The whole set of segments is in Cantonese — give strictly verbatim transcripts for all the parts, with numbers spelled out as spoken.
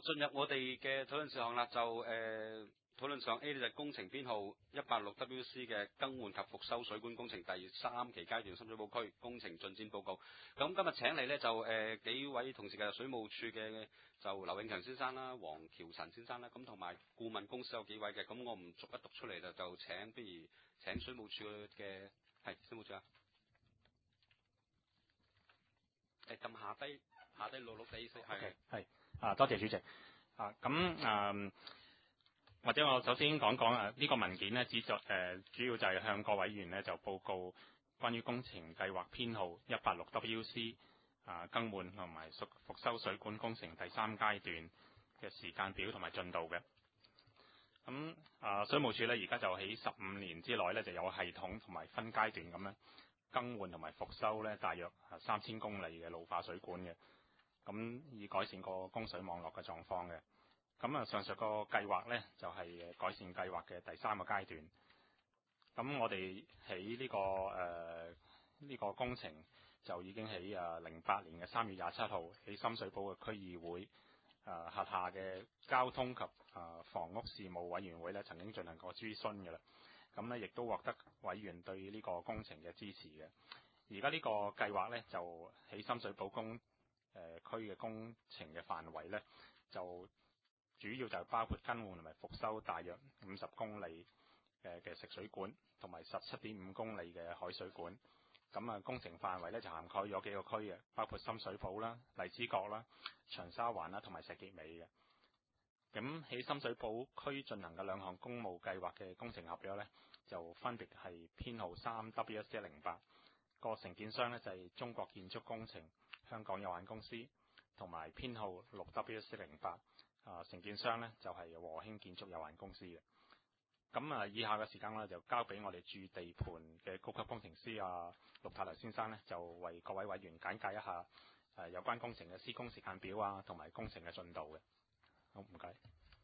進入我哋嘅討論事項啦，就誒、呃、討論事項 A 呢就係工程編號一八六 W C 嘅更換及復修水管工程第三期階段深水埗區工程進展報告。咁今日請嚟呢，就誒、呃、幾位同事嘅水務署嘅就劉永強先生啦、黃喬陳先生啦，咁同埋顧問公司有幾位嘅，咁我唔逐一讀出嚟啦，就請不如請水務署嘅係水務署啊，誒撳下低下低綠綠地色係係啊，多謝主席啊，咁啊。或者我首先講講啊，呢個文件呢，只作誒主要就係向各位議員呢就報告關於工程計劃編號一八六 W C 啊更換同埋復復修水管工程第三階段嘅時間表同埋進度嘅。咁啊，水務署呢，而家就喺十五年之內呢，就有系統同埋分階段咁樣更換同埋復修呢，大約三千公里嘅老化水管嘅，咁以改善個供水網絡嘅狀況嘅。咁啊，上述個計劃呢，就係改善計劃嘅第三個階段。咁我哋喺呢個誒呢個工程就已經喺誒零八年嘅三月廿七號喺深水埗嘅區議會誒轄下嘅交通及誒房屋事務委員會呢曾經進行過諮詢嘅啦。咁呢亦都獲得委員對呢個工程嘅支持嘅。而家呢個計劃呢，就喺深水埗工誒區嘅工程嘅範圍呢，就主要就包括更換同埋復修大約五十公里嘅嘅食水管，同埋十七點五公里嘅海水管。咁啊，工程範圍咧就涵蓋咗幾個區嘅，包括深水埗啦、荔枝角啦、長沙灣啦，同埋石硤尾嘅。咁喺深水埗區進行嘅兩項公務計劃嘅工程合約咧，就分別係編號三 W S 一零八，個承建商咧就係中國建築工程香港有限公司，同埋編號六 W S 一零八。啊，承建商呢就係和興建築有限公司嘅。咁啊，以下嘅時間呢，就交俾我哋駐地盤嘅高級工程師啊陸泰來先生呢，就為各位委員簡介一下誒有關工程嘅施工時間表啊，同埋工程嘅進度嘅。好，唔該。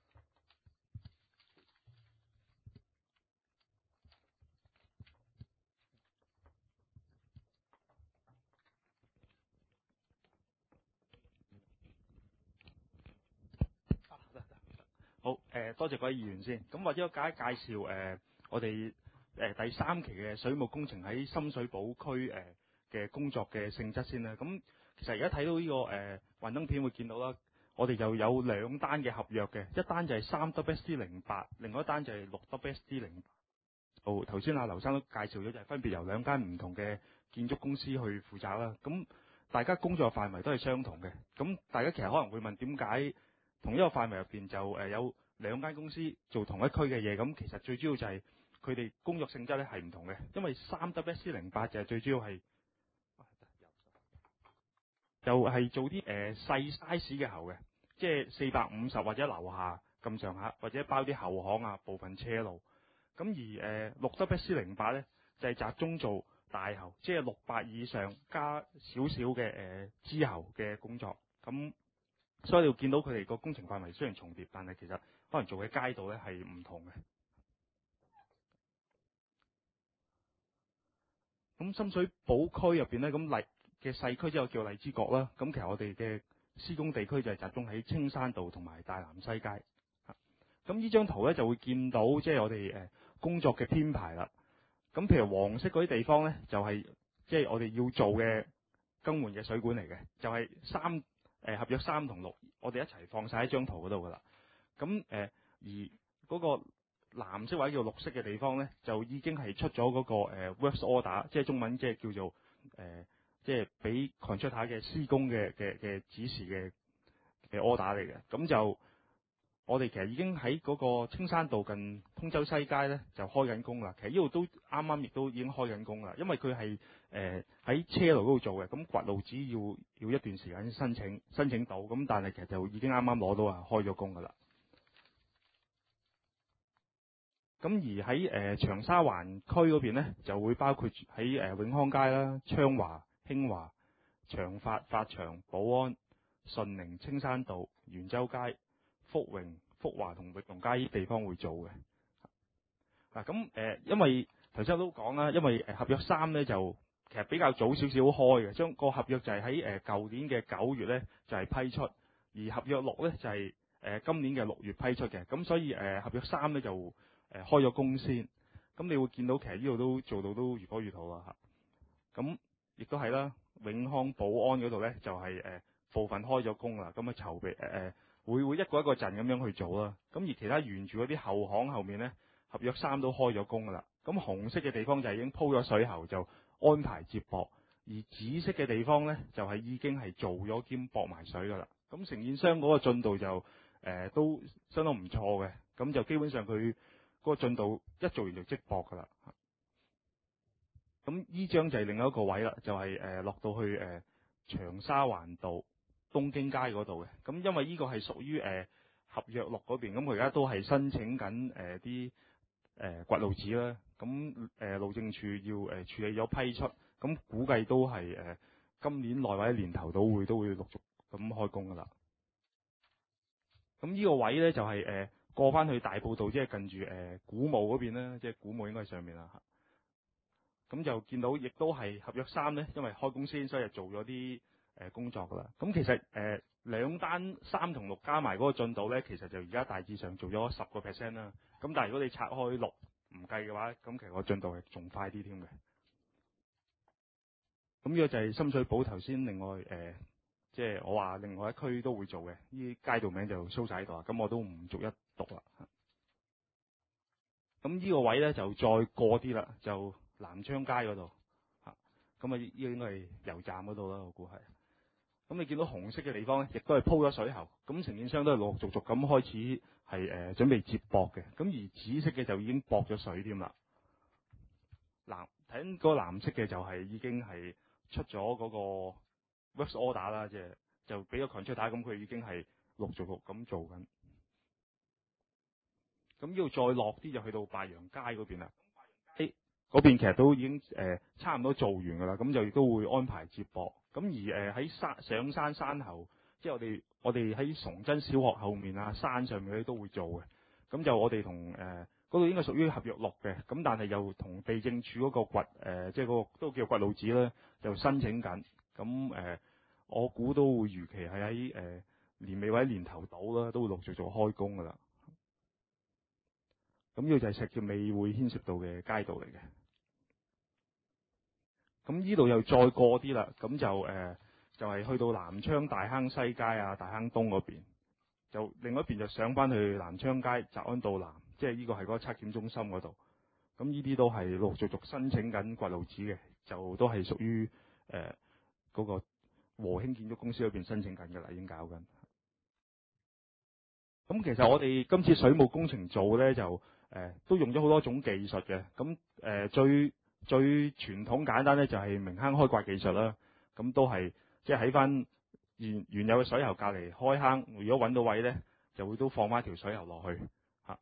好，誒、呃、多謝各位議員先。咁或者我介一介紹誒、呃、我哋誒、呃、第三期嘅水務工程喺深水埗區誒嘅、呃、工作嘅性質先啦。咁其實而家睇到呢、這個誒幻燈片會見到啦，我哋就有兩單嘅合約嘅，一單就係三 W S D 零八，另外一單就係六 W S D 零八。好，頭先阿劉生都介紹咗，就係分別由兩間唔同嘅建築公司去負責啦。咁大家工作範圍都係相同嘅。咁大家其實可能會問點解？同一個範圍入邊就誒有兩間公司做同一區嘅嘢，咁其實最主要就係佢哋工作性質咧係唔同嘅，因為三 W S 零八就係最主要係就係做啲誒細 size 嘅喉嘅，即係四百五十或者樓下咁上下，或者包啲後巷啊部分車路。咁而誒六 W S 零八咧就係集中做大喉，即係六百以上加少少嘅誒支喉嘅工作。咁所以你會見到佢哋個工程範圍雖然重疊，但係其實可能做嘅街道咧係唔同嘅。咁深水埗區入邊咧，咁荔嘅細區之後叫荔枝角啦。咁其實我哋嘅施工地區就係集中喺青山道同埋大南西街。咁呢張圖咧就會見到即係我哋誒工作嘅編排啦。咁譬如黃色嗰啲地方咧，就係即係我哋要做嘅更換嘅水管嚟嘅，就係三。誒合約三同六，我哋一齊放晒喺張圖嗰度噶啦。咁誒、呃、而嗰個藍色或者叫綠色嘅地方咧，就已經係出咗嗰、那個、呃、works order，即係中文即係叫做誒、呃、即係俾 contractor 嘅施工嘅嘅嘅指示嘅嘅 order 嚟嘅。咁就我哋其實已經喺嗰個青山道近通州西街咧就開緊工啦。其實呢度都啱啱亦都已經開緊工啦，因為佢係誒喺車路嗰度做嘅，咁掘路只要要一段時間先申請申請到，咁但係其實就已經啱啱攞到啊，開咗工噶啦。咁而喺誒、呃、長沙灣區嗰邊咧，就會包括喺誒、呃、永康街啦、昌華、興華、長發、發祥、寶安、順寧、青山道、元州街、福榮、福華同域龍街呢啲地方會做嘅。嗱咁誒，因為頭先我都講啦，因為誒合約三咧就其實比較早少少開嘅，將個合約就係喺誒舊年嘅九月咧就係、是、批出，而合約六咧就係、是、 呃、今年嘅六月批出嘅，咁所以誒、呃、合約三咧就誒、呃、開咗工先。咁你會見到其實呢度都做到都如火如荼啦嚇。咁亦都係啦，永康寶安嗰度咧就係、是、誒、呃、部分開咗工啦，咁啊籌備誒誒、呃、會會一個一個陣咁樣去做啦。咁而其他沿住嗰啲後巷後面咧，合約三都開咗工噶啦。咁紅色嘅地方就已經鋪咗水喉，就安排接駁；而紫色嘅地方咧就係、是、已經係做咗兼駁埋水噶啦。咁承建商嗰個進度就誒、呃、都相當唔錯嘅，咁就基本上佢嗰個進度一做完就即駁噶啦。咁呢張就係另一個位啦，就係、是、誒、呃、落到去誒、呃、長沙灣道東京街嗰度嘅。咁因為呢個係屬於誒合約六嗰邊，咁佢而家都係申請緊誒啲誒掘路紙啦。咁誒、呃、路政署要誒、呃、處理咗批出，咁估計都係誒、呃、今年內或者年頭都會都會陸續咁開工噶啦。咁呢個位咧就係、是、誒、呃、過翻去大埔道，即係近住誒、呃、古墓嗰邊啦，即係古墓應該係上面啦。咁就見到亦都係合約三咧，因為開工先，所以就做咗啲誒工作噶啦。咁其實誒、呃、兩單三同六加埋嗰個進度咧，其實就而家大致上做咗十個 percent 啦。咁但係如果你拆開六唔計嘅話，咁其實個進度係仲快啲添嘅。咁呢個就係深水埗頭先另外誒，即、呃、係、就是、我話另外一區都會做嘅，呢啲街道名就 show 晒喺度啦。咁我都唔逐一讀啦。咁呢個位咧就再過啲啦，就南昌街嗰度嚇，咁啊呢個應該係油站嗰度啦，我估係。咁你見到紅色嘅地方咧，亦都係鋪咗水喉，咁承建商都係陸陸續續咁開始係誒、呃、準備接駁嘅。咁而紫色嘅就已經駁咗水添啦。藍睇緊嗰個藍色嘅就係已經係出咗嗰個 works order 啦，即係就俾咗 contract，咁佢已經係陸陸續續咁做緊。咁呢度再落啲就去到白楊街嗰邊啦。誒嗰邊其實都已經誒、呃、差唔多做完㗎啦，咁就亦都會安排接駁。咁而誒喺山上山山後，即係我哋我哋喺崇真小學後面啊，山上面嗰啲都會做嘅。咁就我哋同誒嗰度應該屬於合約六嘅，咁但係又同地政署嗰個掘誒、呃，即係嗰個都叫掘路紙咧，就申請緊。咁誒、呃，我估都會預期係喺誒年尾或者年頭到啦，都會陸續做開工㗎啦。咁呢個就係石硤尾會牽涉到嘅街道嚟嘅。咁呢度又再過啲啦，咁就誒、呃、就係、是、去到南昌大坑西街啊、大坑東嗰邊，就另一邊就上翻去南昌街澤安道南，即係呢個係嗰個測檢中心嗰度。咁呢啲都係陸陸續續申請緊掘路紙嘅，就都係屬於誒嗰個和興建築公司嗰邊申請緊嘅啦，已經搞緊。咁其實我哋今次水務工程做咧就誒、呃、都用咗好多種技術嘅，咁誒、呃、最最傳統簡單咧就係明坑開掘技術啦，咁都係即係喺翻原原有嘅水喉隔離開坑，如果揾到位咧就會都放翻條水喉落去嚇。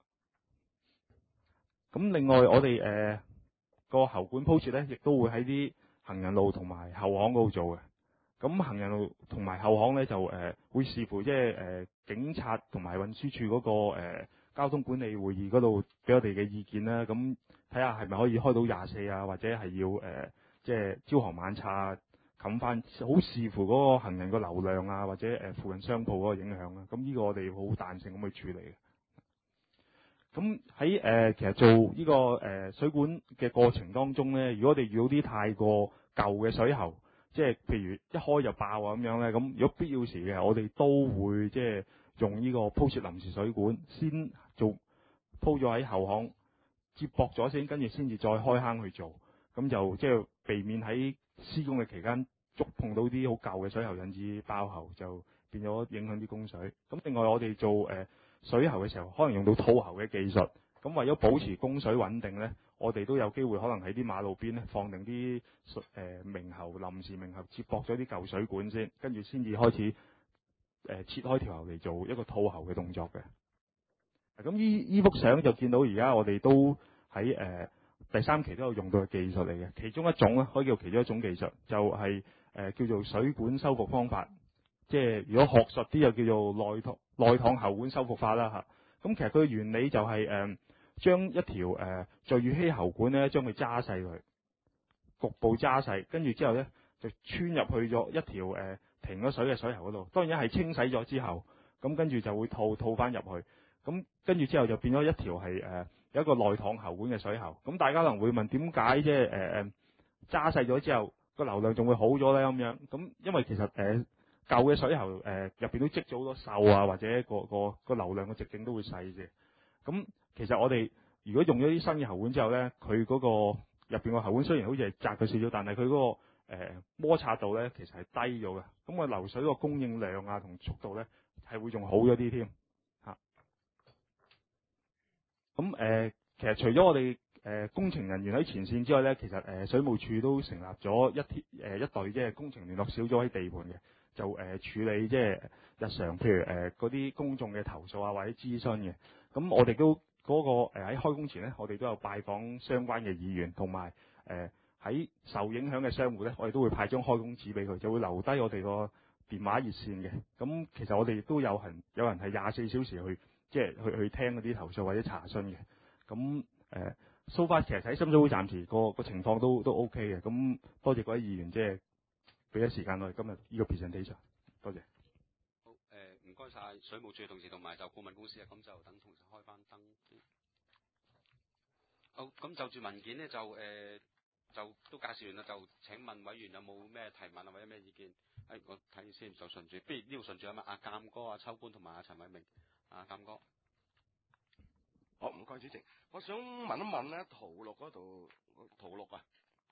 咁、啊、另外我哋誒、呃、個喉管鋪設咧，亦都會喺啲行人路同埋後巷嗰度做嘅。咁行人路同埋後巷咧就誒、呃、會視乎即係誒警察同埋運輸署嗰個、呃、交通管理會議嗰度俾我哋嘅意見啦。咁睇下係咪可以開到廿四啊，或者係要誒、呃、即係朝行晚拆冚翻，好視乎嗰個行人個流量啊，或者誒、呃、附近商鋪嗰個影響啦。咁呢個我哋好彈性咁去處理嘅。咁喺誒其實做呢、這個誒、呃、水管嘅過程當中咧，如果我哋遇到啲太過舊嘅水喉，即係譬如一開就爆啊咁樣咧，咁如果必要時嘅，我哋都會即係用呢個鋪設臨時水管，先做鋪咗喺後巷接駁咗先，跟住先至再開坑去做，咁就即係避免喺施工嘅期間觸碰到啲好舊嘅水喉引致爆喉，就變咗影響啲供水。咁另外我哋做誒、呃、水喉嘅時候，可能用到套喉嘅技術，咁為咗保持供水穩定咧，我哋都有機會可能喺啲馬路邊咧放定啲誒明喉臨時明喉接駁咗啲舊水管先，跟住先至開始誒、呃、切開條喉嚟做一個套喉嘅動作嘅。咁呢依幅相就見到而家我哋都喺誒、呃、第三期都有用到嘅技術嚟嘅，其中一種咧可以叫其中一種技術，就係、是、誒、呃、叫做水管修復方法，即係如果學術啲又叫做內膛內膛喉管修復法啦嚇。咁其實佢嘅原理就係、是、誒。呃將一條誒聚乙烯喉管咧，將佢揸細佢，局部揸細，跟住之後咧就穿入去咗一條誒、呃、停咗水嘅水喉嗰度。當然係清洗咗之後， 咁跟住就會套套翻入去，咁跟住之後就變咗一條係誒、呃、有一個內塘喉管嘅水喉。咁大家可能會問點解即係誒誒揸細咗之後個流量仲會好咗咧咁樣？咁因為其實誒、呃、舊嘅水喉誒入邊都積咗好多鏽啊，或者個個個流量嘅直徑都會細嘅。咁其實我哋如果用咗啲新嘅喉管之後咧，佢嗰個入邊個喉管雖然好似係窄咗少少，但係佢嗰個誒、呃、摩擦度咧其實係低咗嘅。咁個流水個供應量啊同速度咧係會仲好咗啲添嚇。咁、啊、誒、呃、其實除咗我哋誒、呃、工程人員喺前線之外咧，其實誒、呃、水務署都成立咗一啲誒一隊即係工程聯絡小組喺地盤嘅，就誒、呃、處理即係日常譬如誒嗰啲公眾嘅投訴啊或者諮詢嘅。咁我哋都嗰、那個喺、呃、開工前咧，我哋都有拜訪相關嘅議員，同埋誒喺受影響嘅商戶咧，我哋都會派張開工紙俾佢，就會留低我哋個電話熱線嘅。咁其實我哋亦都有人有人係廿四小時去即係去去聽嗰啲投訴或者查詢嘅。咁誒 so far 其實喺深水埗暫時個個情況都都 OK 嘅。咁多謝各位議員即係俾咗時間我哋今日呢個 presentation， 多謝。 好誒，唔該晒水務署嘅同事同埋就顧問公司啊，咁就等同事開翻燈。好，咁就住文件呢，就誒、呃、就都介紹完啦，就請問委員有冇咩提問啊或者咩意見？誒、哎，我睇先，就順住，不如呢度順住啊嘛，阿鑑哥、阿秋官同埋阿陳偉明，阿鑑哥。 好，唔該主席，我想問一問咧，圖錄嗰度圖錄啊，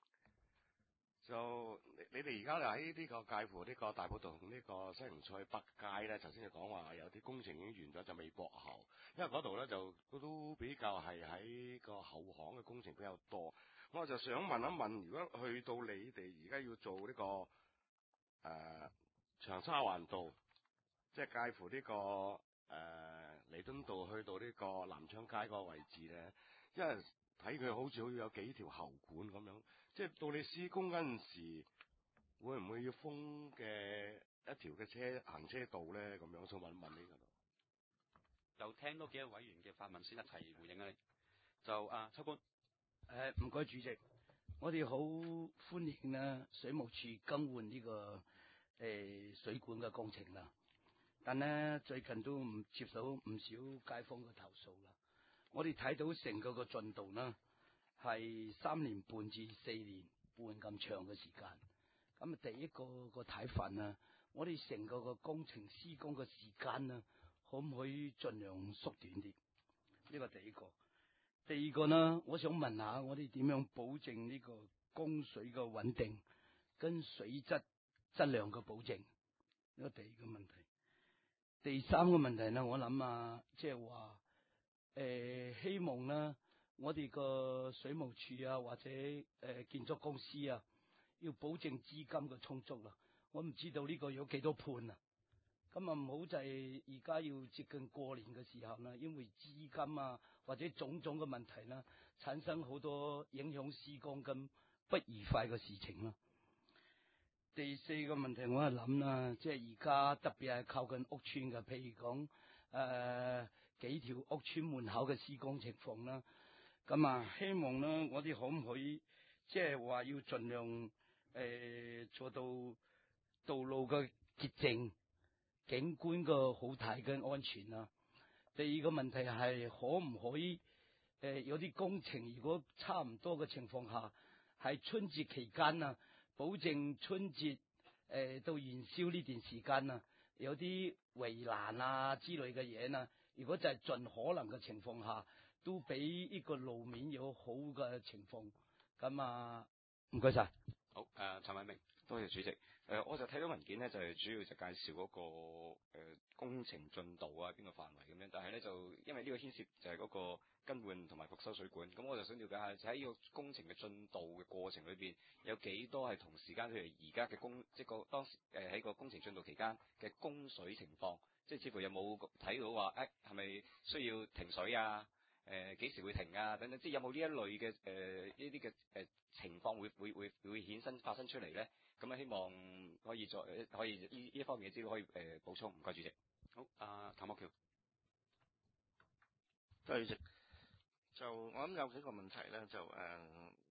就你你哋而家就喺呢個介乎呢個大埔道同呢個西洋菜北街咧，頭先就講話有啲工程已經完咗，就未駁喉，因為嗰度咧就都比較係喺個後巷嘅工程比較多，我就想問一問，如果去到你哋而家要做呢、這個誒、呃、長沙灣道，即係介乎呢、這個誒。呃彌敦道去到呢個南昌街嗰個位置咧，因為睇佢好似好似有幾條喉管咁樣，即係到你施工嗰陣時，會唔會要封嘅一條嘅車行車道咧？咁樣我想問一問呢個度。 就聽多幾位委員嘅發問先一齊回應啊！你就啊秋官， 誒唔該主席，我哋好歡迎啦水務署更換呢、這個誒、呃、水管嘅工程啦。但咧最近都唔接到唔少街坊嘅投訴啦。我哋睇到成個個進度呢係三年半至四年半咁長嘅時間。咁啊，第一個個睇法啊，我哋成個個工程施工嘅時間啊，可唔可以盡量縮短啲？呢個第一個。第二個呢，我想問下我哋點樣保證呢個供水嘅穩定跟水質質量嘅保證？呢個第二個問題。第三個問題呢，我諗啊，即係話誒，希望呢，我哋個水務署啊，或者誒、呃、建築公司啊，要保證資金嘅充足啦。我唔知道呢個有幾多判啊？咁啊唔好就係而家要接近過年嘅時候呢，因為資金啊或者種種嘅問題呢，產生好多影響施工咁不愉快嘅事情啦。第四個問題我係諗啦，即係而家特別係靠近屋村嘅，譬如講誒、呃、幾條屋村門口嘅施工情況啦。咁啊，希望呢，我哋可唔可以即係話要盡量誒、呃、做到道路嘅潔淨、景觀嘅好睇嘅安全啊。第二個問題係可唔可以誒、呃、有啲工程如果差唔多嘅情況下，喺春節期間啊，保證春節誒、呃、到元宵呢段時間啊，有啲圍欄啊之類嘅嘢啊，如果就係盡可能嘅情況下，都俾呢個路面有好嘅情況。咁啊，唔該晒。 好誒、呃，陳偉明， 多謝主席。誒、呃，我就睇到文件咧，就係、是、主要就介紹嗰、那個誒、呃、工程進度啊，邊個範圍咁樣。但係咧就因為呢個牽涉就係嗰個更換同埋復修水管，咁我就想了解下，就喺呢個工程嘅進度嘅過程裏邊，有幾多係同時間，譬如而家嘅工，即係個當時誒喺、呃、個工程進度期間嘅供水情況，即係似乎有冇睇到話誒係咪需要停水啊？誒、呃、幾時會停啊？等等，即係有冇呢一類嘅誒呢啲嘅誒情況會會會會衍生發生出嚟咧？咁啊，希望可以再可以呢呢一方面嘅資料可以誒、呃、補充。唔該主席。 好，阿譚國僑。 多謝主席。就我諗有幾個問題咧，就誒、呃，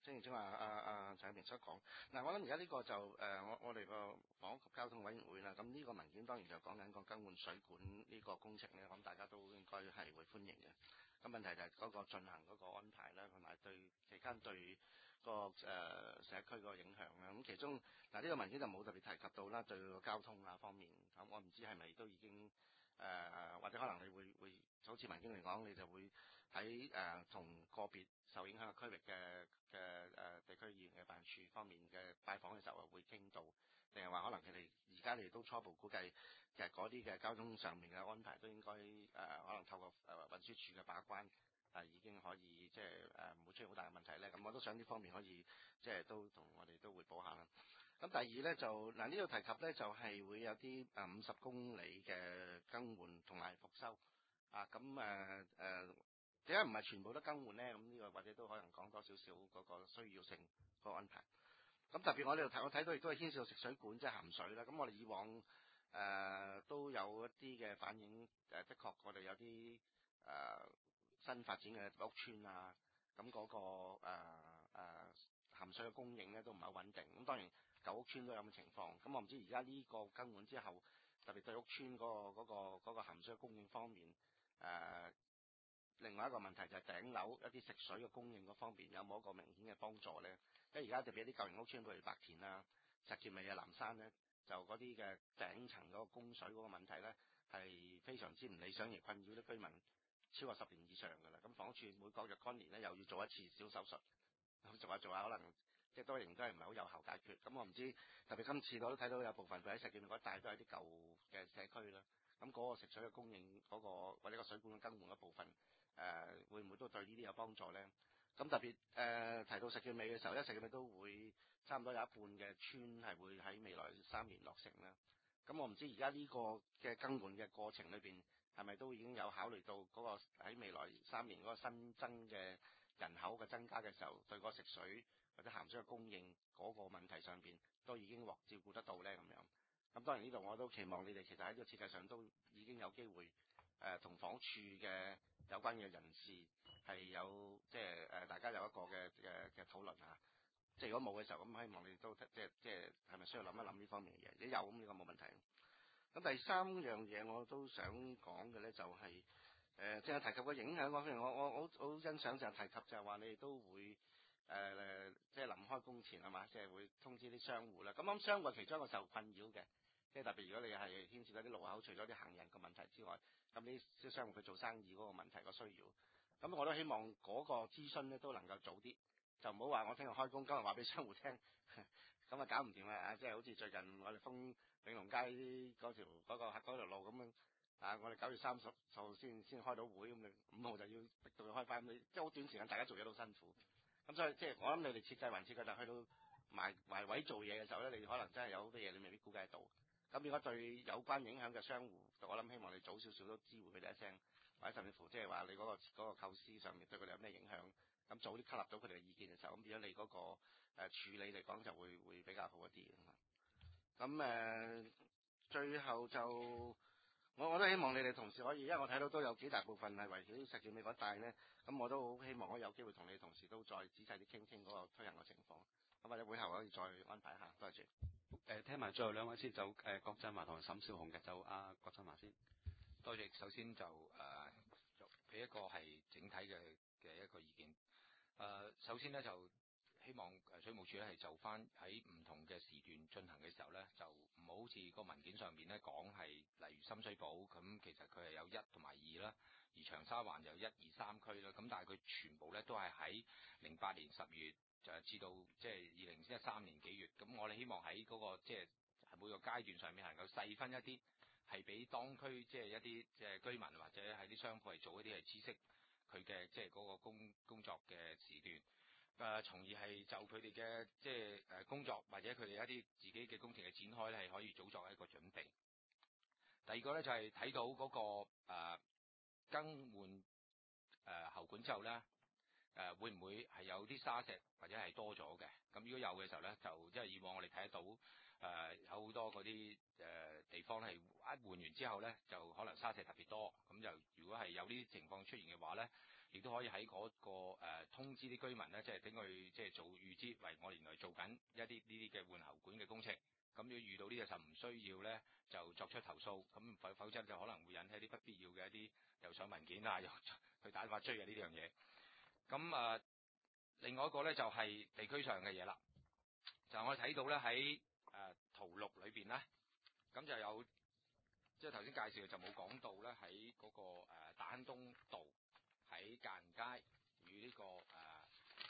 正如正話阿阿陳永平所講，嗱我諗而家呢個就誒、呃、我我哋個房屋及交通委員會啦，咁呢個文件當然就講緊個更換水管呢個工程咧，咁大家都應該係會歡迎嘅。咁問題就係嗰個進行嗰個安排啦，同埋對期間對個誒、呃、社區個影響啦。咁其中嗱呢個文件就冇特別提及到啦，對個交通啊方面，咁我唔知係咪都已經誒、呃、或者可能你會會好似文件嚟講，你就會喺誒同個別受影響嘅區域嘅嘅誒地區議員嘅辦處方面嘅拜訪嘅時候會傾到，定係話可能佢哋而家你都初步估計，其實嗰啲嘅交通上面嘅安排都應該誒、呃、可能透過誒運輸署嘅把關，係、呃、已經可以即係誒唔會出現好大嘅問題咧。咁我都想呢方面可以即係都同我哋都匯報下啦。咁第二咧就嗱呢度提及咧就係、是、會有啲誒五十公里嘅更換同埋復修啊，咁誒誒點解唔係全部都更換咧？咁呢個或者都可能講多少少嗰個需要性個安排。咁特別我哋度睇我睇到亦都係牽涉到食水管即係鹹水啦。咁我哋以往誒、呃、都有一啲嘅反映，誒的確我哋有啲誒、呃、新發展嘅屋邨啊，咁嗰、那個誒誒、呃、鹹水嘅供應咧都唔係好穩定。咁當然舊屋邨都有咁嘅情況。咁我唔知而家呢個更換之後，特別對屋邨嗰、那個嗰、那個嗰、那個鹹水嘅供應方面誒。呃另外一個問題就係頂樓一啲食水嘅供應嗰方面有冇一個明顯嘅幫助咧？因為而家特別一啲舊型屋邨，譬如白田啊、石硤尾啊、南山咧，就嗰啲嘅頂層嗰個供水嗰個問題咧係非常之唔理想，而困擾啲居民超過十年以上㗎啦。咁房屋署每個若干年咧又要做一次小手術，咁做下做下可能即係都仍都係唔係好有效解決。咁我唔知特別今次我都睇到有部分佢喺石硤尾嗰帶都係啲舊嘅社區啦。咁嗰個食水嘅供應嗰、嗰個或者個水管嘅更換嘅部分。誒、呃、會唔會都對呢啲有幫助咧？咁特別誒、呃、提到石硤尾嘅時候，因為石硤尾都會差唔多有一半嘅村係會喺未來三年落成啦。咁我唔知而家呢個嘅更換嘅過程裏邊係咪都已經有考慮到嗰個喺未來三年嗰個新增嘅人口嘅增加嘅時候，對嗰個食水或者鹹水嘅供應嗰個問題上邊都已經獲照顧得到咧咁樣。咁當然呢度我都期望你哋其實喺呢個設計上都已經有機會誒同、呃、房署嘅有關嘅人士係有即係誒大家有一個嘅嘅嘅討論嚇，即係如果冇嘅時候，咁希望你都即係即係係咪需要諗一諗呢方面嘅嘢？如果有咁呢個冇問題。咁第三樣嘢我都想講嘅咧就係誒即係提及個影響嗰方面，我我好好欣賞就係提及就係話你哋都會誒、呃、即係臨開工前係嘛，即係會通知啲商戶啦。咁啱商戶其中一個受困擾嘅。即係特別，如果你係牽涉到啲路口，除咗啲行人嘅問題之外，咁啲啲商戶佢做生意嗰個問題個需要，咁我都希望嗰個諮詢咧都能夠早啲，就唔好話我聽日開工，今日話俾商戶聽，咁啊搞唔掂啊！即係好似最近我哋封永隆街嗰條嗰個嗰條路咁樣，啊我哋九月三十號先先開到會，咁你五號就要逼到佢開翻，你即係好短時間，大家做嘢都辛苦。咁所以即係我諗你哋設計還設計，但去到埋埋位做嘢嘅時候咧，你可能真係有好多嘢你未必估計得到。咁如果對有關影響嘅商戶，我諗希望你早少少都知會佢哋一聲，或者甚至乎即係話你嗰、嗰個嗰、嗰個構思上面對佢哋有咩影響，咁早啲吸納到佢哋嘅意見嘅時候，咁變咗你嗰、嗰個誒、呃、處理嚟講就會會比較好一啲。咁誒、呃，最後就我我都希望你哋同事可以，因為我睇到都有幾大部分係圍繞石硤尾嗰帶咧，咁我都好希望可以有機會同你同事都再仔細啲傾傾嗰個推行嘅情況，咁或者會後可以再安排一下。多謝。 誒聽埋最後兩位先，就誒郭振華同沈少雄嘅，就阿、啊、郭振華先。 多謝。首先就誒俾、呃、一個係整體嘅嘅一個意見。誒、呃、首先咧就希望誒水務署咧係就翻喺唔同嘅時段進行嘅時候咧，就唔好好似個文件上面咧講係例如深水埗咁，其實佢係有一同埋二啦，而長沙灣有一二三區啦，咁但係佢全部咧都係喺零八年十月。就至到即係二零一三年幾月，咁我哋希望喺嗰、那個即係每個階段上面能夠細分一啲，係俾當區即係一啲即係居民或者係啲商鋪嚟做一啲係知識佢嘅即係嗰個工工作嘅時段，誒、呃，從而係就佢哋嘅即係誒工作或者佢哋一啲自己嘅工程嘅展開咧，係可以早作一個準備。第二個咧就係、是、睇到嗰、那個誒、呃、更換誒、呃、喉管之後咧。誒、呃、會唔會係有啲沙石或者係多咗嘅？咁如果有嘅時候咧，就因為以往我哋睇得到誒、呃、有好多嗰啲誒地方係一換完之後咧，就可能沙石特別多。咁就如果係有呢啲情況出現嘅話咧， 亦都可以喺嗰、個、呃、通知啲居民咧，即係等佢即係做預知，為我原來做緊一啲呢啲嘅換喉管嘅工程。咁如果遇到呢個就唔需要咧，就作出投訴。咁否否則就可能會引起一啲不必要嘅一啲又上文件啊，又去打法追嘅呢樣嘢。咁啊、呃，另外一個咧就係、是、地區上嘅嘢啦。就我哋睇到咧喺誒圖六裏邊咧，咁就有即係頭先介紹就冇講到咧喺嗰個誒、呃、大坑東道喺界限街與呢、這個誒。呃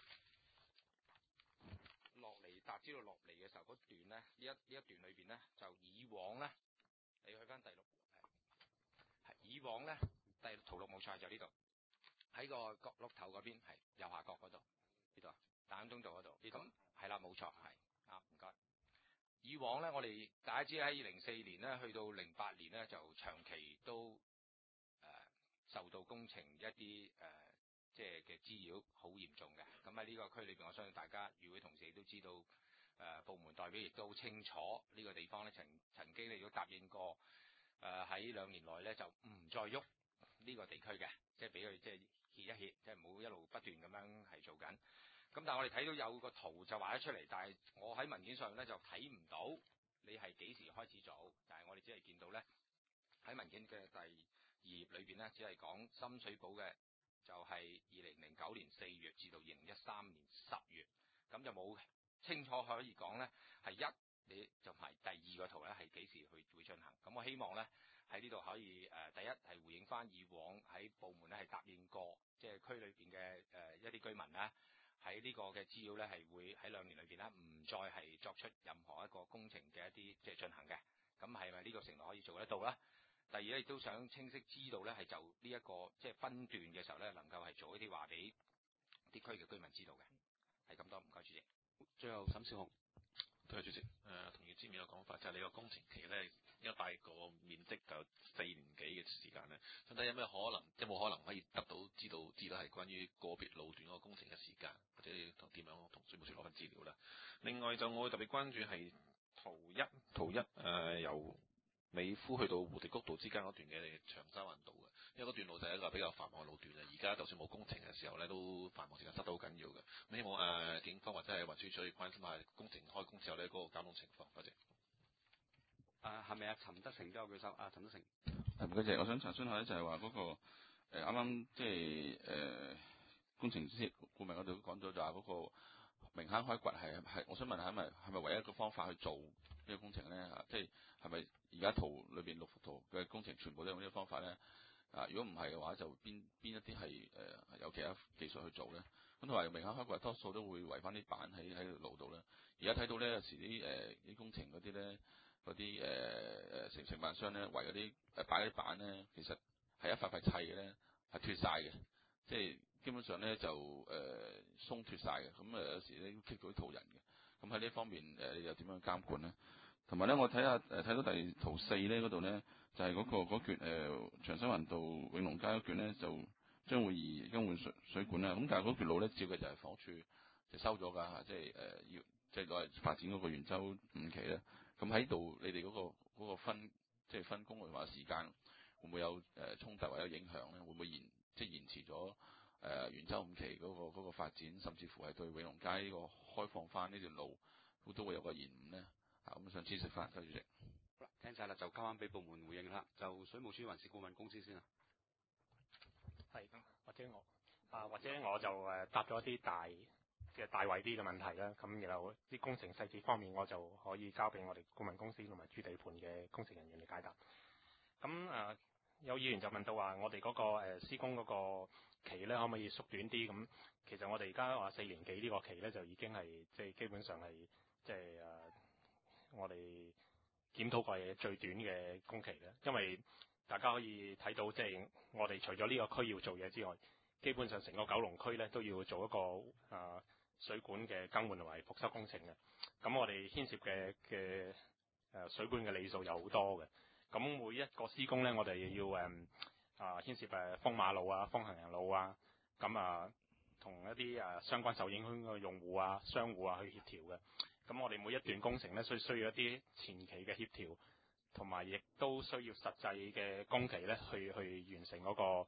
落嚟達知道落嚟嘅時候嗰段咧，呢一呢一段裏邊咧，就以往咧，你去翻第六係以往咧，第圖六冇錯就呢度，喺個角落頭嗰邊係右下角嗰度，呢度啊，大坑東道嗰度，咁係啦，冇錯係啊，唔該。以往咧，我哋大家知喺零四年咧，去到零八年咧，就長期都誒、呃、受到工程一啲誒。呃即係嘅滋擾好嚴重嘅，咁喺呢個區裏邊，我相信大家與會同事亦都知道，誒、呃、部門代表亦都好清楚呢個地方咧，曾曾經亦都答應過，誒喺兩年內咧就唔再喐呢個地區嘅，即係俾佢即係歇一歇，即係唔好一路不斷咁樣係做緊。咁但係我哋睇到有個圖就畫咗出嚟，但係我喺文件上咧就睇唔到你係幾時開始做，但係我哋只係見到咧喺文件嘅第二頁裏邊咧，只係講深水埗嘅。就係二零零九年四月至到二零一三年十月，咁就冇清楚可以講咧，係一你就係第二個圖咧係幾時去會進行。咁我希望咧喺呢度可以誒、呃、第一係回應翻以往喺部門咧係答應過，即係區裏邊嘅誒一啲居民咧喺呢個嘅資料咧係會喺兩年裏邊咧唔再係作出任何一個工程嘅一啲即係進行嘅。咁係咪呢個承諾可以做得到咧？第二咧，亦都想清晰知道咧，係就呢、這、一個即係分段嘅時候咧，能夠係做一啲話俾啲區嘅居民知道嘅，係咁多，唔該主席。 最後沈少雄， 多謝主席。誒、呃，同意之前嘅講法，就係、是、你個工程期咧，一大個面積就四年幾嘅時間咧，咁睇有咩可能，有冇可能可以得到知道知道係關於個別路段嗰個工程嘅時間，或者同點樣同水務署攞份資料啦。另外就我會特別關注係圖一圖一誒、呃、由美孚去到蝴蝶谷道之間嗰段嘅長沙灣道嘅，因為嗰段路就係一個比較繁忙嘅路段啊。而家就算冇工程嘅時候咧，都繁忙時間塞得好緊要嘅。咁希望誒、呃、警方或者係運輸署可以關心下工程開工之後咧嗰個交通情況。多謝。 誒係咪啊？陳德成都有舉手啊，陳德成。 唔該謝，我想查詢下咧，就係話嗰個誒啱啱即係誒工程師顧問嗰度講咗，就話嗰個明坑開掘係係，我想問下係咪係咪唯一一個方法去做呢個工程咧？啊，即係係咪而家圖裏邊六幅圖嘅工程全部都用呢個方法咧？啊，如果唔係嘅話，就邊邊一啲係誒有其他技術去做咧？咁同埋明坑開掘多數都會圍翻啲板喺喺路度咧。而家睇到咧有時啲誒啲工程嗰啲咧。嗰啲誒誒承承辦商咧，為嗰啲誒擺嗰啲板咧，其實係一塊塊砌嘅咧，係脫晒嘅，即係基本上咧就誒、呃、鬆脫晒嘅，咁誒有時咧棘到啲途人嘅，咁喺呢方面誒、呃、你又點樣監管咧？同埋咧，我睇下誒睇到第圖四咧嗰度咧，就係、是、嗰、那個嗰橛誒長沙灣道永隆街嗰橛咧，就將會移更換水水管啦。咁但係嗰條路咧，照嘅就係房署就收咗㗎，即係誒要即係攞嚟發展嗰個元州五期咧。咁喺度，你哋嗰、那個那個分即係分工或者時間，會唔會有誒、呃、衝突或者影響咧？會唔會延即係延遲咗誒元州五期嗰、那個那個發展，甚至乎係對永隆街呢個開放翻呢條路，都都會有個延誤咧？啊，咁想知識翻，多謝主席。 好啦，聽晒啦，就交翻俾部門回應啦。就水務署環視顧問公司先啊。 係，或者我啊，或者我就誒答咗一啲大嘅大圍啲嘅問題啦，咁然後啲工程細節方面，我就可以交俾我哋顧問公司同埋主地盤嘅工程人員嚟解答。咁誒、呃、有議員就問到話，我哋嗰、那個、呃、施工嗰個期咧，可唔可以縮短啲？咁其實我哋而家話四年幾呢個期咧，就已經係即係基本上係即係誒我哋檢討過嘅最短嘅工期咧，因為大家可以睇到，即係我哋除咗呢個區要做嘢之外，基本上成個九龍區咧都要做一個誒、呃水管嘅更換同埋復修工程嘅，咁我哋牽涉嘅嘅誒水管嘅里數有好多嘅，咁每一個施工咧，我哋要誒啊牽涉誒封馬路啊、封行人路啊，咁啊同一啲誒相關受影響嘅用戶啊、商戶啊去協調嘅，咁我哋每一段工程咧需需要一啲前期嘅協調，同埋亦都需要實際嘅工期咧去去完成嗰個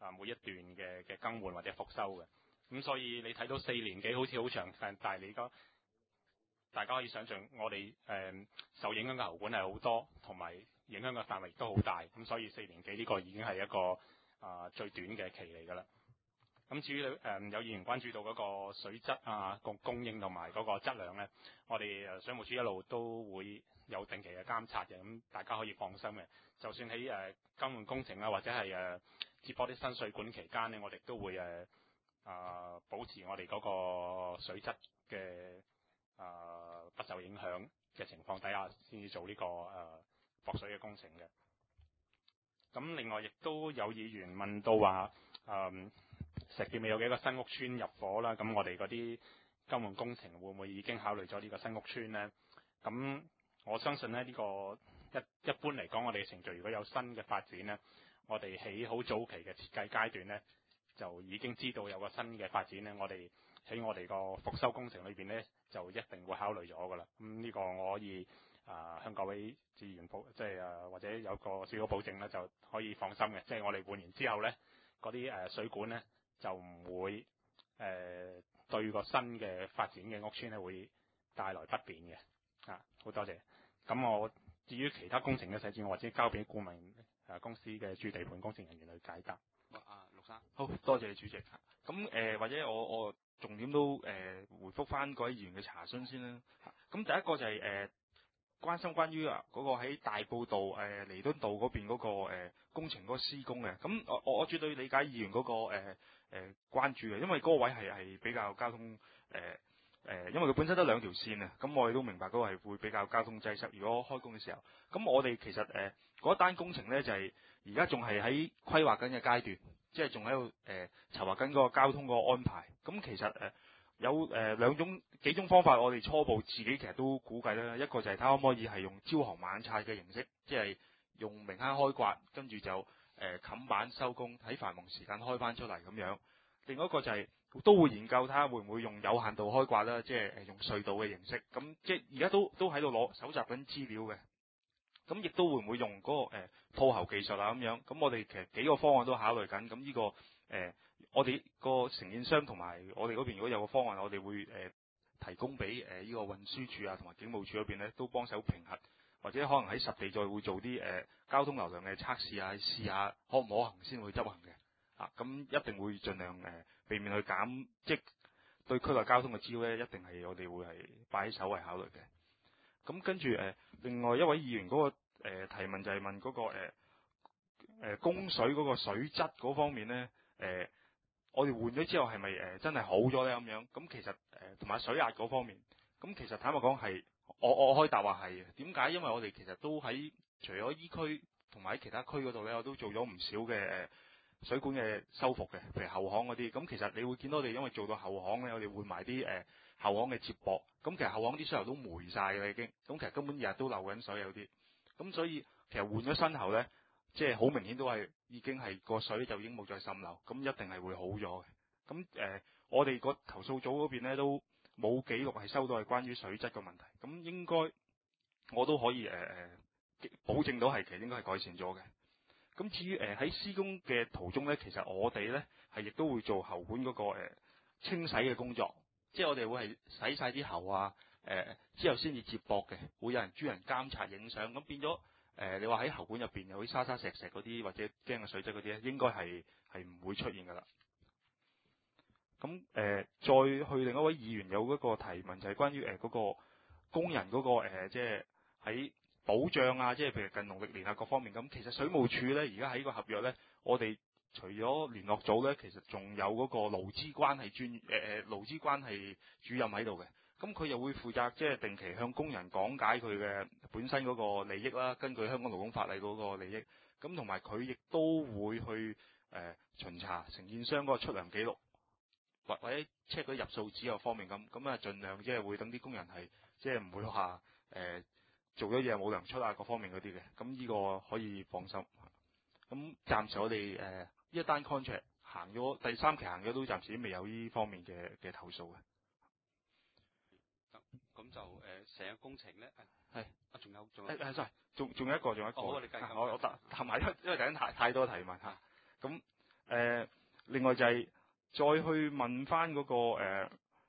啊每一段嘅嘅更換或者復修嘅。咁所以你睇到四年幾好似好長，但但係你而家大家可以想象，我哋誒、呃、受影響嘅喉管係好多，同埋影響嘅範圍亦都好大。咁所以四年幾呢個已經係一個啊、呃、最短嘅期嚟㗎啦。咁至於誒、呃、有議員關注到嗰個水質啊、供供應同埋嗰個質量咧，我哋誒水務署一路都會有定期嘅監察嘅，咁大家可以放心嘅。就算喺誒、呃、更換工程啊，或者係誒、呃、接駁啲新水管期間咧，我哋都會誒啊、呃、保持我哋嗰個水質嘅啊、呃、不受影響嘅情況底下，先至做呢、這個誒駁、呃、水嘅工程嘅。咁另外亦都有議員問到話誒。呃石硤尾有幾個新屋邨入伙啦，咁我哋嗰啲更換工程會唔會已經考慮咗呢個新屋邨呢？咁我相信咧呢、呢個一一般嚟講，我哋嘅程序如果有新嘅發展呢，我哋喺好早期嘅設計階段呢，就已經知道有個新嘅發展呢，我哋喺我哋個復修工程裏邊呢，就一定會考慮咗噶啦。咁呢個我可以啊、呃、向各位議員保，即係啊或者有個少少保證咧，就可以放心嘅。即係我哋換完之後呢，嗰啲誒水管呢，就唔會誒、呃、對個新嘅發展嘅屋邨咧會帶來不便嘅。啊，好多謝。咁我至於其他工程嘅細節，我或者交俾顧問誒公司嘅駐地盤工程人員去解答。 啊，陸生， 好多謝主席。咁誒、呃、或者我我重點都誒、呃、回覆翻各位議員嘅查詢先啦。咁第一個就係、是、誒、呃、關心關於啊嗰個喺大埔道誒彌敦道嗰邊嗰、那個、呃、工程嗰個施工嘅。咁我我我絕對理解議員嗰、那個誒。呃誒、呃、關注嘅，因為嗰個位係係比較交通誒誒、呃呃，因為佢本身得兩條線啊，咁我哋都明白嗰個係會比較交通擠塞。如果開工嘅時候，咁我哋其實誒嗰單工程咧就係而家仲係喺規劃緊嘅階段，即係仲喺度誒籌劃緊嗰個交通嗰個安排。咁其實誒、呃、有誒、呃、兩種幾種方法，我哋初步自己其實都估計啦。一個就係睇可唔可以係用朝行晚拆嘅形式，即係用明坑開刮，跟住就誒冚、呃、板收工，喺繁忙時間開翻出嚟咁樣。另外一個就係、是、都會研究睇下會唔會用有限度開刮啦，即係誒用隧道嘅形式。咁即係而家都都喺度攞搜集緊資料嘅。咁亦都會唔會用嗰、那個誒套喉技術啊咁樣？咁我哋其實幾個方案都考慮緊。咁呢、這個誒、呃、我哋個承建商同埋我哋嗰邊如果有個方案，我哋會誒、呃、提供俾誒呢個運輸署啊同埋警務處嗰邊咧都幫手評核。或者可能喺實地再會做啲誒、呃、交通流量嘅測試啊，試下可唔可行先會執行嘅。啊，咁一定會盡量誒、呃、避免去減，即對區內交通嘅滋擾咧，一定係我哋會係擺喺首位考慮嘅。咁跟住誒、呃，另外一位議員嗰、那個誒、呃、提問就係問嗰、那個誒誒、呃、供水嗰個水質嗰方面咧，誒、呃、我哋換咗之後係咪誒真係好咗咧咁樣？咁其實誒同埋水壓嗰方面，咁其實坦白講係。我我可以答話係嘅，點解？因為我哋其實都喺除咗依區同埋喺其他區嗰度咧，我都做咗唔少嘅誒水管嘅修復嘅，譬如後巷嗰啲。咁其實你會見到我哋因為做到後巷咧，我哋換埋啲誒後巷嘅接駁。咁其實後巷啲水喉都霉晒嘅已經，咁其實根本日日都漏緊水有啲。咁所以其實換咗新喉咧，即係好明顯都係已經係個水就已經冇再滲漏，咁一定係會好咗嘅。咁誒、呃，我哋個投訴組嗰邊咧都冇記錄係收到係關於水質嘅問題，咁應該我都可以誒誒、呃、保證到係其實應該係改善咗嘅。咁至於誒喺施工嘅途中咧，其實我哋咧係亦都會做喉管嗰、那個、呃、清洗嘅工作，即係我哋會係洗晒啲喉啊，誒、呃、之後先至接駁嘅，會有人專人監察影相，咁變咗誒、呃、你話喺喉管入邊有啲沙沙石石嗰啲或者驚嘅水質嗰啲咧，應該係係唔會出現㗎啦。咁誒、呃，再去另一位議員有嗰個提問，就係關於誒嗰個工人嗰、那個、呃、即係喺保障啊，即係譬如近農曆年啊各方面。咁其實水務署咧，而家喺個合約咧，我哋除咗聯絡組咧，其實仲有嗰個勞資關係專誒誒勞資關係主任喺度嘅。咁佢又會負責即係定期向工人講解佢嘅本身嗰個利益啦，根據香港勞工法例嗰個利益。咁同埋佢亦都會去誒、呃、巡查承建商嗰個出糧記錄。或或者 check 嗰啲入數紙嗰方面咁，咁啊盡量即係會等啲工人係即係唔會話誒、呃、做咗嘢冇糧出啊各方面嗰啲嘅，咁呢個可以放心。咁暫時我哋誒呢一單 contract 行咗第三期行咗都暫時未有呢方面嘅嘅投訴嘅。 咁就誒成、呃、個工程咧係啊，仲有仲有誒 sorry 仲仲有一個仲有一個， 哦、好你繼續我我答答埋，因為因為突然太太多提問嚇，咁、 呃，另外就係再去問翻嗰、那個、呃、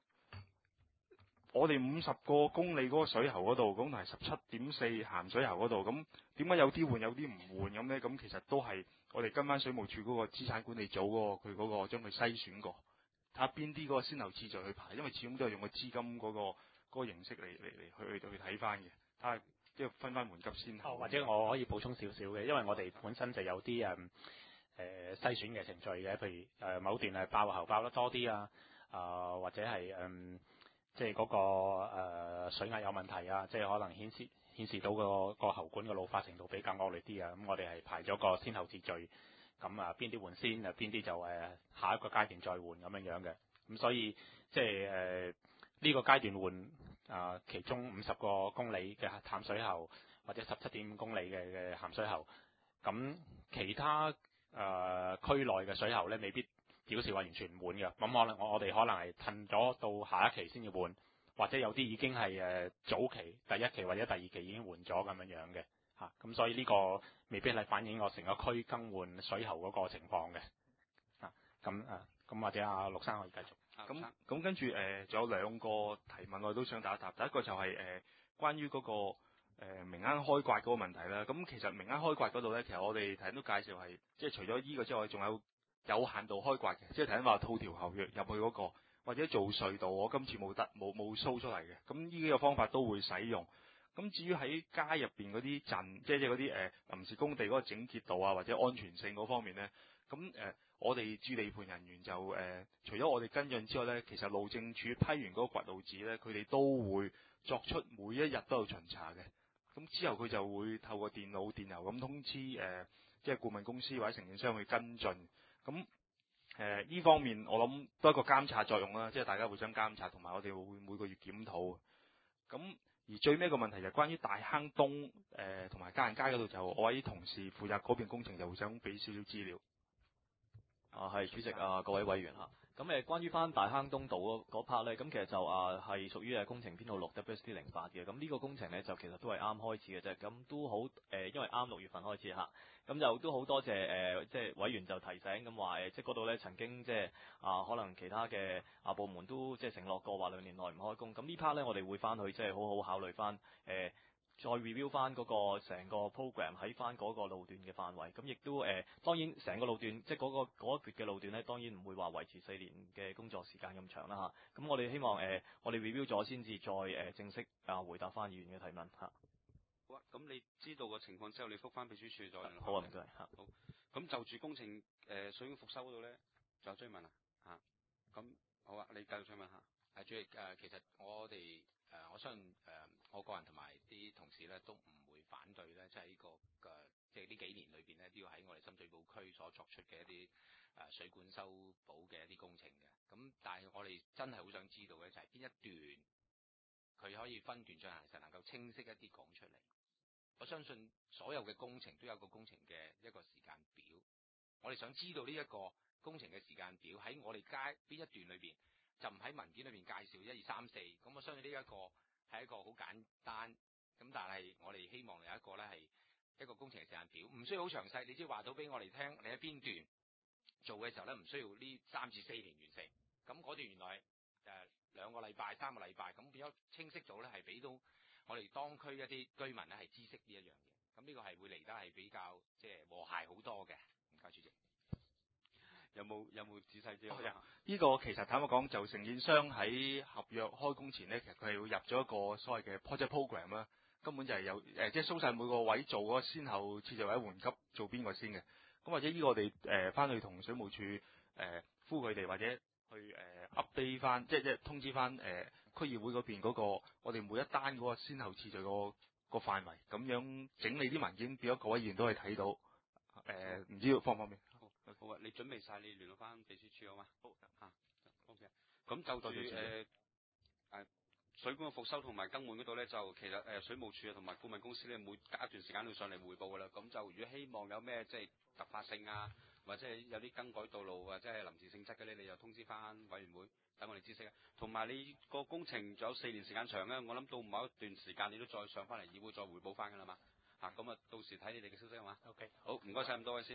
我哋五十個公里嗰個水喉嗰度，咁係十七點四鹹水喉嗰度，咁點解有啲換有啲唔換咁咧？咁其實都係我哋跟翻水務署嗰個資產管理組嗰、那個佢嗰個將佢篩選過，睇下邊啲嗰個先後次序去排，因為始終都係用個資金嗰、那個嗰、那個形式嚟嚟嚟去去睇翻嘅，睇下即係分翻緩急先後。 哦，或者我可以補充少少嘅，因為我哋本身就有啲誒誒篩選嘅程序嘅，譬如誒、呃、某段係爆喉爆得多啲啊，啊、呃、或者係誒。嗯即係嗰個、呃、水壓有問題啊，即係可能顯示顯示到個個喉管嘅老化程度比較惡劣啲啊，咁我哋係排咗個先後次序，咁啊邊啲換先啊，邊啲就誒、呃、下一個階段再換咁樣樣嘅，咁所以即係誒呢個階段換啊、呃、其中五十個公里嘅淡水喉或者十七點五公里嘅嘅鹹水喉，咁其他誒、呃、區內嘅水喉咧未必表示話完全唔換嘅，咁可能我我哋可能係褪咗到下一期先要換，或者有啲已經係誒早期第一期或者第二期已經換咗咁樣樣嘅嚇，咁所以呢個未必係反映我成個區更換水喉嗰個情況嘅嚇，咁啊咁或者阿陸生可以繼續。 咁咁跟住誒，仲、呃、有兩個提問我都想答一答。第一個就係、是、誒、呃、關於嗰、那個誒、呃、明坑開刮嗰個問題啦。咁其實明坑開刮嗰度咧，其實我哋頭先都介紹係即係除咗依個之外，仲有。有限度開刮嘅，即係頭先話套條喉入入去嗰、那個，或者做隧道，我今次冇得冇冇 show 出嚟嘅。咁呢幾個方法都會使用。咁至於喺街入邊嗰啲陣，即係即係嗰啲誒臨時工地嗰個整潔度啊，或者安全性嗰方面咧，咁誒、呃、我哋駐地盤人員就誒、呃、除咗我哋跟進之外咧，其實路政署批完嗰個刮路紙咧，佢哋都會作出每一日都有巡查嘅。咁之後佢就會透過電腦電郵咁通知誒、呃，即係顧問公司或者承建商去跟進。咁誒呢方面我諗都係一個監察作用啦，即係大家互相監察，同埋我哋會每個月檢討。咁而最尾一個問題就係關於大坑東誒同埋家人街嗰度，就我位同事負責嗰邊工程就會想俾少少資料。 啊，係主席啊，各位委員嚇。咁誒，關於翻大坑東道嗰 part 咧，咁其實就啊係屬於誒工程編號六 W S T 零八嘅。咁呢個工程咧就其實都係啱開始嘅啫。咁都好誒、呃，因為啱六月份開始嚇。咁就都好多謝誒、呃，即係委員就提醒咁話誒，即係嗰度咧曾經即係啊，可能其他嘅啊部門都即係承諾過話兩年內唔開工。咁呢 part 咧，我哋會翻去即係好好考慮翻誒。呃再 review 翻嗰個成個 program 喺翻嗰個路段嘅範圍，咁亦都誒、呃、當然成個路段即係嗰個嗰一橛嘅路段咧，當然唔會話維持四年嘅工作時間咁長啦嚇。咁我哋希望誒、呃、我哋 review 咗先至再誒、呃、正式啊回答翻議員嘅提問嚇。 好啊，咁你知道個情況之後，你覆翻秘書處再。 好啊，唔該嚇。 好，咁就住工程誒、呃、水管復修嗰度咧，仲有追問啊嚇。咁好啊，你繼續追問下。 係主席誒，其實我哋誒、呃，我相信誒、呃，我個人同埋啲同事咧都唔會反對咧，即係呢個嘅、呃，即係呢幾年裏邊咧，都要喺我哋深水埗區所作出嘅一啲誒、呃、水管修補嘅一啲工程嘅。咁但係我哋真係好想知道嘅就係邊一段佢可以分段進行，其實能夠清晰一啲講出嚟。我相信所有嘅工程都有個工程嘅一個時間表，我哋想知道呢一個工程嘅時間表喺我哋街邊一段裏邊。就唔喺文件裏面介紹一二三四，咁我相信呢一個係一個好簡單，咁但係我哋希望有一個咧係一個工程嘅時間表，唔需要好詳細，你只要話到俾我哋聽，你喺邊段做嘅時候咧，唔需要呢三至四年完成，咁嗰段原來誒、呃、兩個禮拜、三個禮拜，咁變咗清晰到咧係俾到我哋當區一啲居民咧係知悉呢一樣嘢，咁呢個係會嚟得係比較即係和諧好多嘅。唔該，主席。 有冇有冇仔細啲？ 呢、哦這個其實坦白講，就承建商喺合約開工前咧，其實佢係會入咗一個所謂嘅 project program 啦，根本就係有誒，即係掃晒每個位做嗰個先後次序或者緩急做邊個先嘅。咁或者呢個我哋誒翻去同水務署誒、呃、呼佢哋，或者去誒、呃、update 翻，即係即係通知翻誒、呃、區議會嗰邊嗰個我哋每一單嗰個先後次序個個範圍，咁樣整理啲文件，變咗各位議員都可以睇到。誒、呃、唔知道方唔方便？ 好啊，你準備晒，你聯絡翻秘書處好嘛？好啊 ，OK。咁就住誒誒水管嘅復修同埋更換嗰度咧，就其實誒、呃、水務署啊同埋顧問公司咧，每隔一段時間都上嚟匯報噶啦。咁就如果希望有咩即係突發性啊，或者係有啲更改道路或者係臨時性質嘅咧，你就通知翻委員會，等我哋知悉啊。同埋你個工程仲有四年時間長咧，我諗到某一段時間你都再上翻嚟議會再匯報翻噶啦嘛。嚇，咁啊到時睇你哋嘅消息好嘛？OK。好，唔該晒咁多位先。